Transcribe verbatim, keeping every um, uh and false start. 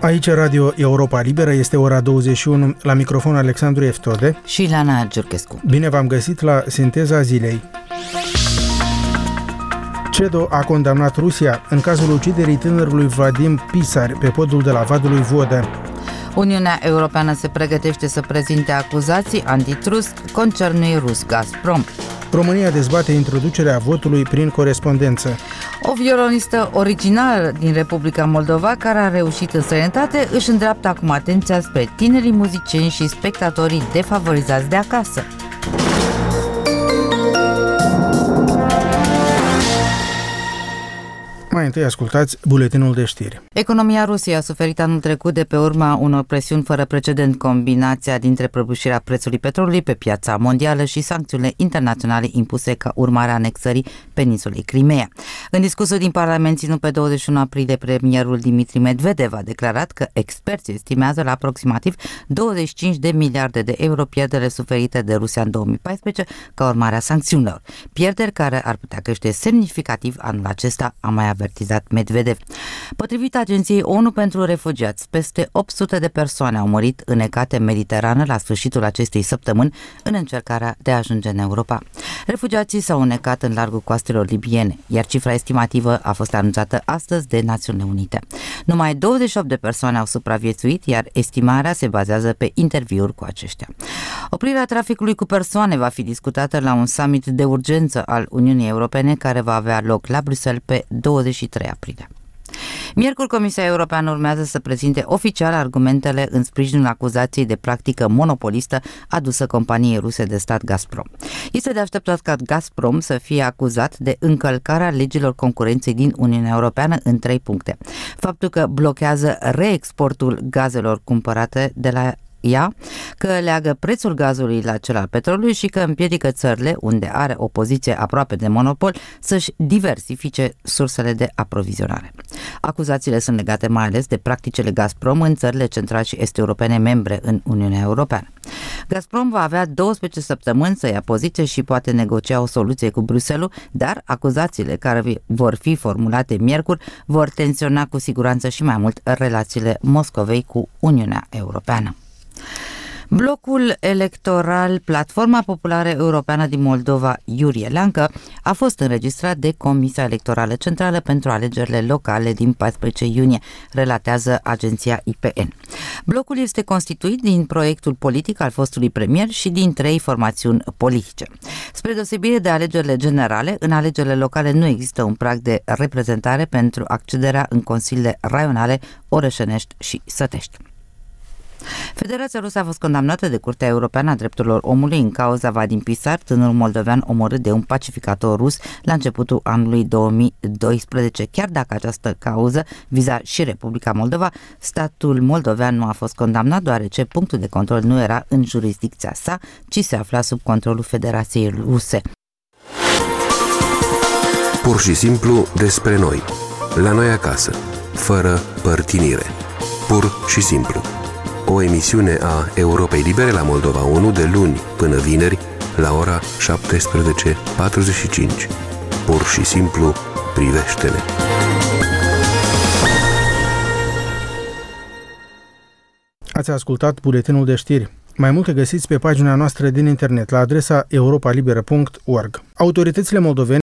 Aici Radio Europa Liberă, este ora douăzeci și unu, la microfon Alexandru Eftode și Ileana Giurchescu. Bine v-am găsit la Sinteza Zilei. CEDO a condamnat Rusia în cazul uciderii tânărului Vadim Pisar pe podul de la Vadului Vodă. Uniunea Europeană se pregătește să prezinte acuzații antitrust concernului rus Gazprom. România dezbate introducerea votului prin corespondență. O violonistă originală din Republica Moldova, care a reușit în străinătate, își îndreaptă acum atenția spre tinerii muzicieni și spectatorii defavorizați de acasă. Mai întâi ascultați buletinul de știri. Economia Rusiei a suferit anul trecut de pe urma unor presiuni fără precedent. Combinația dintre prăbușirea prețului petrolului pe piața mondială și sancțiunile internaționale impuse ca urmare a anexării peninsulei Crimea. În discursul din Parlament ținut pe douăzeci și unu aprilie, premierul Dimitri Medvedev a declarat că experții estimează la aproximativ douăzeci și cinci de miliarde de euro pierderile suferite de Rusia în două mii paisprezece ca urmare a sancțiunilor. Pierderi care ar putea crește semnificativ anul acesta, a mai avertizat Medvedev. Potrivit Agenției ONU pentru Refugiați, peste opt sute de persoane au murit înnecate în Mediterană la sfârșitul acestei săptămâni în încercarea de a ajunge în Europa. Refugiații s-au înnecat în largul coastelor libiene, iar cifra estimativă a fost anunțată astăzi de Națiunile Unite. Numai douăzeci și opt de persoane au supraviețuit, iar estimarea se bazează pe interviuri cu aceștia. Oprirea traficului cu persoane va fi discutată la un summit de urgență al Uniunii Europene care va avea loc la Bruxelles pe douăzeci și trei aprilie. Miercuri, Comisia Europeană urmează să prezinte oficial argumentele în sprijinul acuzației de practică monopolistă adusă companiei ruse de stat Gazprom. Este de așteptat ca Gazprom să fie acuzat de încălcarea legilor concurenței din Uniunea Europeană în trei puncte. Faptul că blochează reexportul gazelor cumpărate de la ea, că leagă prețul gazului la cel al petrolului și că împiedică țările, unde are o poziție aproape de monopol, să-și diversifice sursele de aprovizionare. Acuzațiile sunt legate mai ales de practicile Gazprom în țările central și est-europene membre în Uniunea Europeană. Gazprom va avea douăsprezece săptămâni să ia poziție și poate negocia o soluție cu Bruxelles, dar acuzațiile care vor fi formulate miercuri vor tensiona cu siguranță și mai mult relațiile Moscovei cu Uniunea Europeană. Blocul electoral Platforma Populară Europeană din Moldova, Iurie Leancă, a fost înregistrat de Comisia Electorală Centrală pentru alegerile locale din paisprezece iunie, relatează agenția I P N. Blocul este constituit din proiectul politic al fostului premier și din trei formațiuni politice. Spre deosebire de alegerile generale, în alegerile locale nu există un prag de reprezentare pentru accederea în consiliile raionale, orășenești și sătești. Federația Rusă a fost condamnată de Curtea Europeană a Drepturilor Omului în cauza Vadim Pisar, tânărul moldovean omorât de un pacificator rus la începutul anului două mii doisprezece. Chiar dacă această cauză viza și Republica Moldova, statul moldovean nu a fost condamnat, deoarece punctul de control nu era în jurisdicția sa, ci se afla sub controlul Federației Ruse. Pur și simplu despre noi, la noi acasă, fără părtinire. Pur și simplu. O emisiune a Europei Libere la Moldova unu de luni până vineri la ora șaptesprezece patruzeci și cinci. Pur și simplu privește-ne. Ați ascultat buletinul de știri. Mai multe găsiți pe pagina noastră din internet la adresa europa liberă punct org. Autoritățile moldovene